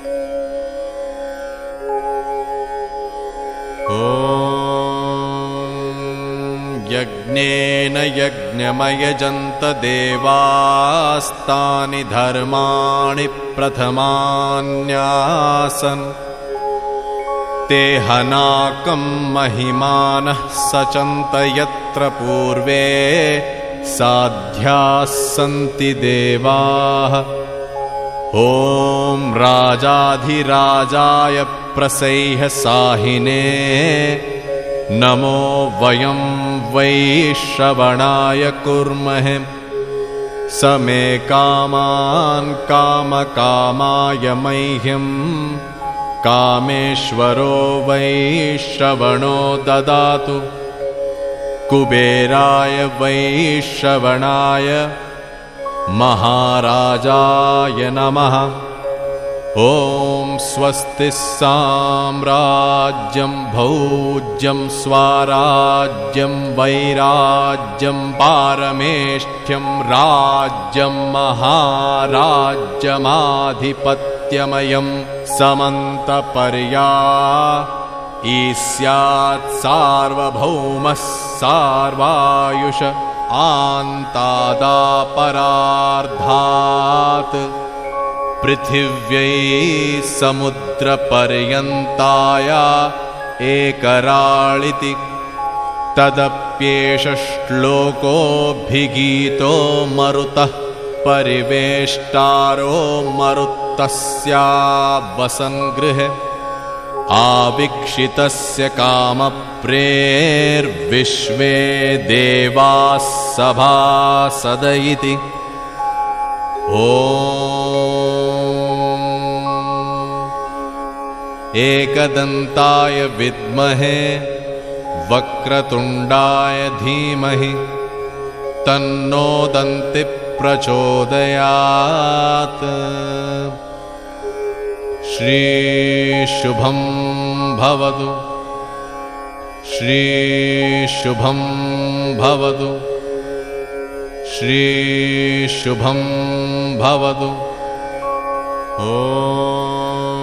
यज्ञेन यज्ञमयजन्त देवास्तानि धर्माणि प्रथमान्यासन् ते हनाकं महिमानः सचन्त यत्र पूर्वे साध्याः सन्ति देवाः। ॐ राजाधिराजाय प्रसह्य साहिने नमो वयं वै श्रवणाय कुर्महे। स मे कामान् कामकामाय मह्यं कामेश्वरो वै श्रवणो ददातु। कुबेराय वै श्रवणाय महाराजाय नमः। ॐ स्वस्ति साम्राज्यं भौज्यं स्वाराज्यं वैराज्यं पारमेष्ठ्यं राज्यं महाराज्यमाधिपत्यमयं समन्तपर्या ईस्यात् सार्वभौमः सार्वायुष आन्तादापरार्धात् पृथिव्यै समुद्रपर्यन्ताया एकराळिति। तदप्येष श्लोकोऽभिगीतो मरुतः परिवेष्टारो मरुत्तस्या वसन्गृहे। आवीक्षितस्य कामप्रेर्विश्वे देवाः सभासद इति। ॐ एकदन्ताय विद्महे वक्रतुण्डाय धीमहि तन्नो दन्ति प्रचोदयात्। श्रीशुभं भवतु श्रीशुभं भवतु श्रीशुभं भवतु। ॐ